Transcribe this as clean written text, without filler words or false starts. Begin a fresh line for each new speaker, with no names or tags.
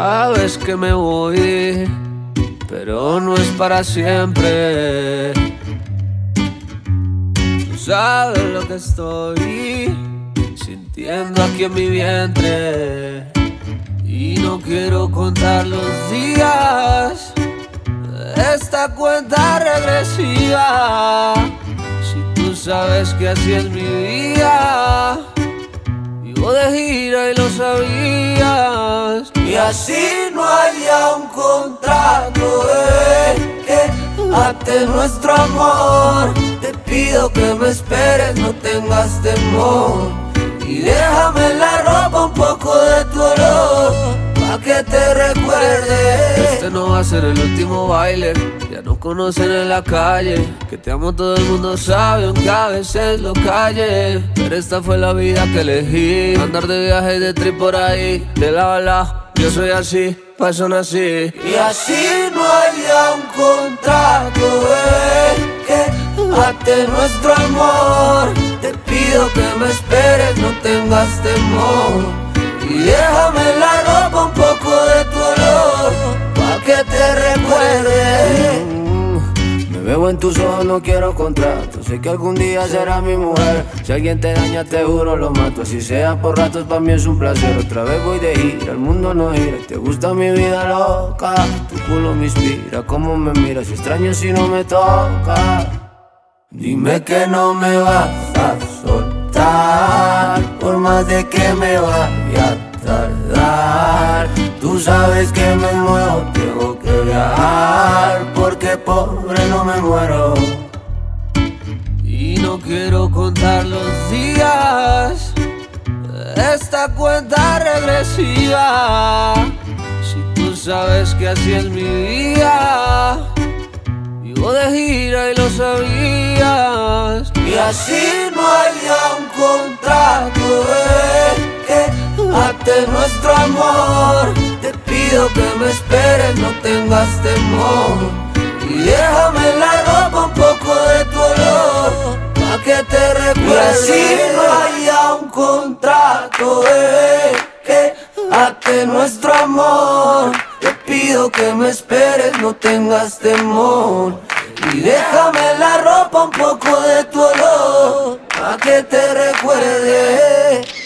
Sabes que me voy, pero no es para siempre. Tú sabes lo que estoy sintiendo aquí en mi vientre. Y no quiero contar los días de esta cuenta regresiva. Si tú sabes que así es mi vida, vivo de gira y lo sabías. Y así no haya un contrato que ate nuestro amor. Te pido que me esperes, no tengas temor. Y déjame en la ropa un poco de tu olor, pa' que te recuerde. Este no va a ser el último baile, ya nos conocen en la calle. Que te amo todo el mundo sabe, aunque a veces lo calle. Pero esta fue la vida que elegí, andar de viaje y de trip por ahí. De lado a lado, yo soy así, pa' eso nací. Y así no haya un contrato que ate nuestro amor. Te pido que me esperes, no tengas temor. Y déjame en la ropa un poco de tu olor, pa' que te recuerde. Me veo en tus ojos, no quiero contrato. Sé que algún día serás mi mujer. Si alguien te daña, te juro lo mato. Si sea por ratos, para mí es un placer. Otra vez voy de gira, el mundo no gira. Te gusta mi vida loca, tu culo me inspira. Cómo me miras, extraño si no me toca. Dime que no me vas a soltar, por más de que me vaya a tardar. Tú sabes que me muevo, tengo que viajar, porque pobre no me muero. Y no quiero contar los días de esta cuenta regresiva. Si tú sabes que así es mi vida, vivo de gira y lo sabías. Y así no haya un contrato que ate nuestro amor. Te pido que me esperes, no tengas temor. Y déjame en la ropa un poco de tu olor, pa' que te recuerde. Y así no haya un contrato que ate nuestro amor. Te pido que me esperes, no tengas temor. Y déjame en la ropa un poco de tu olor, pa' que te recuerde.